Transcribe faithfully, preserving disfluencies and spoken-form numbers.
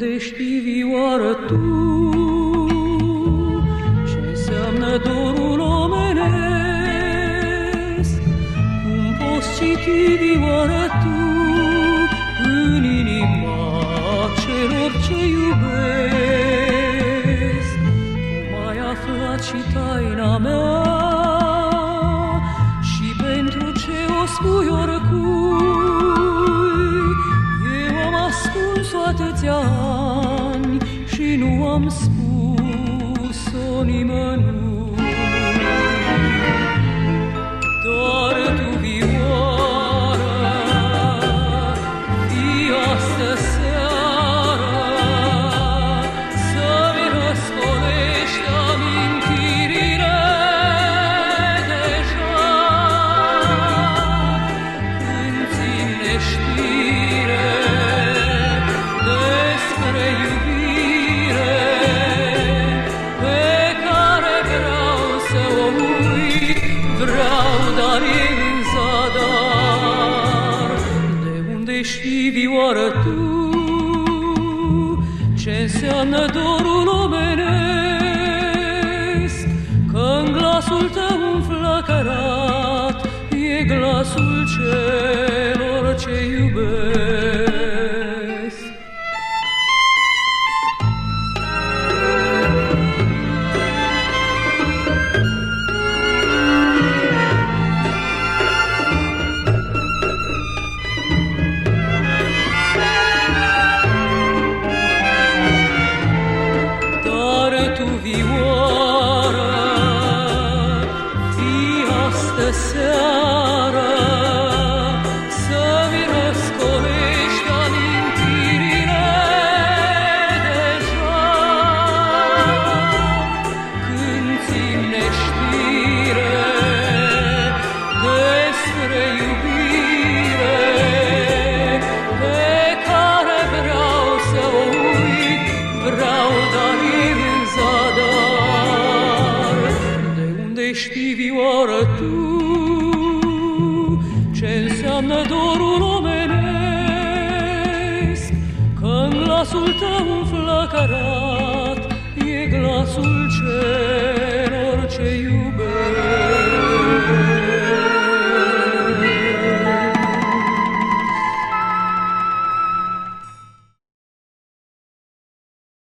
unde știi, vioară, tu ce înseamnă dorul omenesc? Cum poți citi, vioară, tu în inima celor ce iubesc? Cum ai aflat și taina mea și pentru ce o spui oricui? Eu am ascuns-o atâția ani și nu am spus-o nimănui. Dar tu, vioară, fii astă seară să-mi răscolești amintirile deja, când țin neștire despre iubire pe care vreau să o uit, vreau, dar e în zadar. De unde știi, vioară, tu ce înseamnă dorul omenesc? Că-n glasul tău înflăcărat e glasul celor ce iubesc. Dar tu, vioară, fii astă seară să-mi răscolești amintirile deja, când țin neștire despre iubire pe care vreau să o uit, vreau, dar e în zadar. De unde știi, vioară, tu ce înseamnă dorul omenesc? Că-n glasul tău înflăcărat e glasul celor